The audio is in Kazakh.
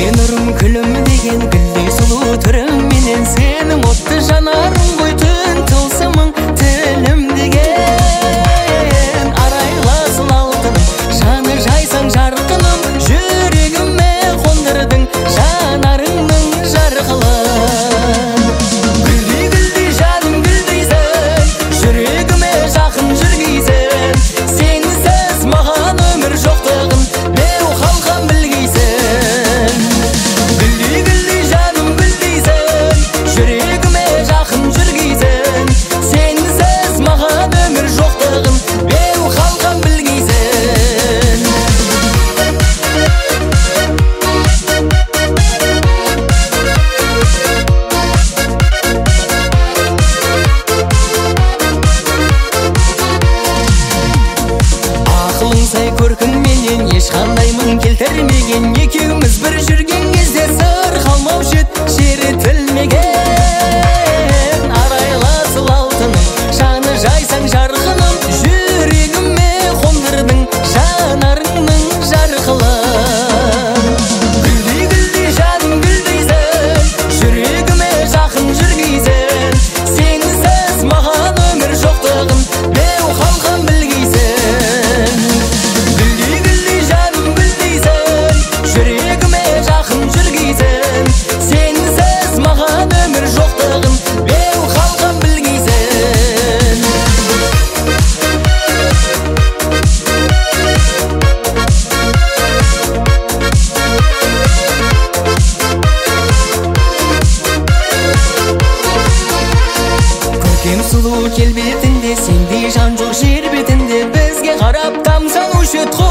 нұрым күлім деген гүлдей сұлу түрім менен сенің отты жанарың ғой түн тылсымың тілім деген арайласың алтыным жаны жайсаң жарқыным жүрегіме қондырдың жанарыңның жарқылын гүлдей гүлдей жаным гүлдейсің жүрегіме жақын жүргейсің сенсіз маған өмір жоқтығын беу қалқам білгейсің гүлдей гүлдей жаным гүлдейсің жүрегіме жақын жүргейсің сенсіз маған өмір жоқтығын беу қалқам білгейсің ақылың сай көркіңменен ешқандай мұң келтірмеген екеуміз бір жүрген кезде сыр қалмаушы еді шертілмеген арайласыл алтыным жаны жайсаң жарқыным жүрегіме қондырдың жанарыңның жарқылын гүлдей гүлдей жаным гүлдейсің жүрегіме жақын жүргейсің сенсіз маған өмір жоқтығын беу қалқам білгейсің гүлдей гүлдей жаным гүлдейсің жүрегіме жақын жүргейсің сенсіз маған өмір жоқтығын беу қалқам білгейсің көркем сұлу келбетінде сендей жан жоқ жер бетінде бізге қарап тамсанушы еді